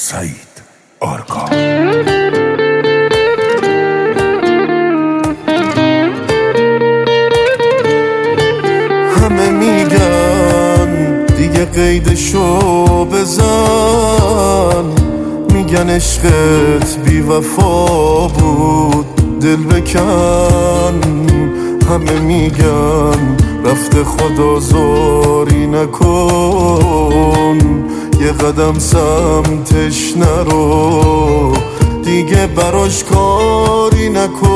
سعید آرکا. همه میگن دیگه قیدشو بزن، میگن عشقت بی وفا بود دل بکن. همه میگن رفته خدازاری نکن، یه قدم سمتش نرو، دیگه براش کاری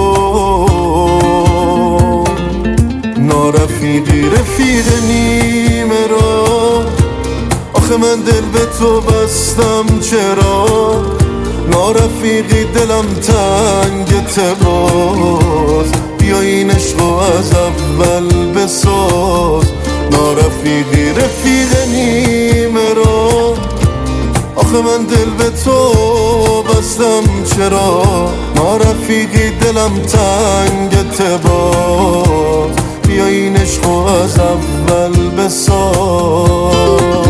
نکن. نارفیقی رفیق نیمه را، آخه من دل به تو بستم چرا؟ نارفیقی دلم تنگت باز، بیا این عشقو از اول بساز. نارفیقی رفیق نیمه را، آخه من دل به تو بستم چرا؟ نارفیقی دلم تنگت باز، بیا این عشقو از اول بساز.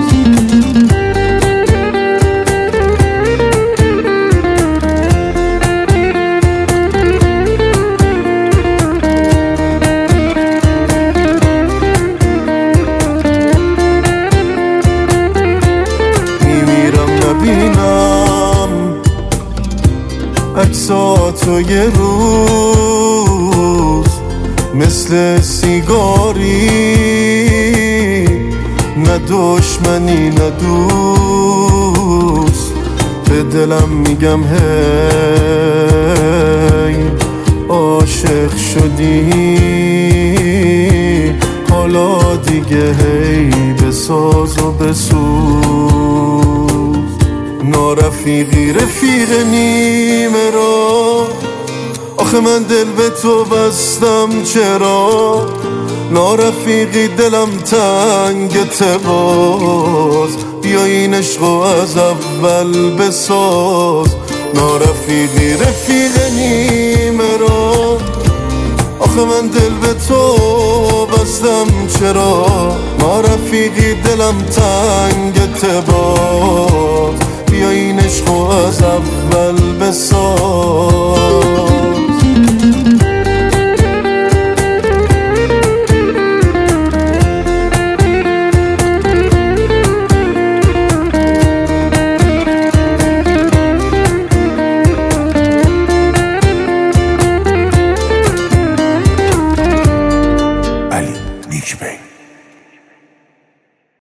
عکساتو یه روز مثل سیگاری، نه دشمنی نه دوست، به دلم میگم هی عاشق شدی، حالا دیگه هی بساز و بسوز. نارفیقی رفیق نیمه را، آخه من دل به تو بستم چرا؟ نارفیقی دلم تنگت باز، بیا این عشقو از اول بساز. نارفیقی رفیق نیمه را، آخه من دل به تو بستم چرا؟ نارفیقی دلم تنگت باز،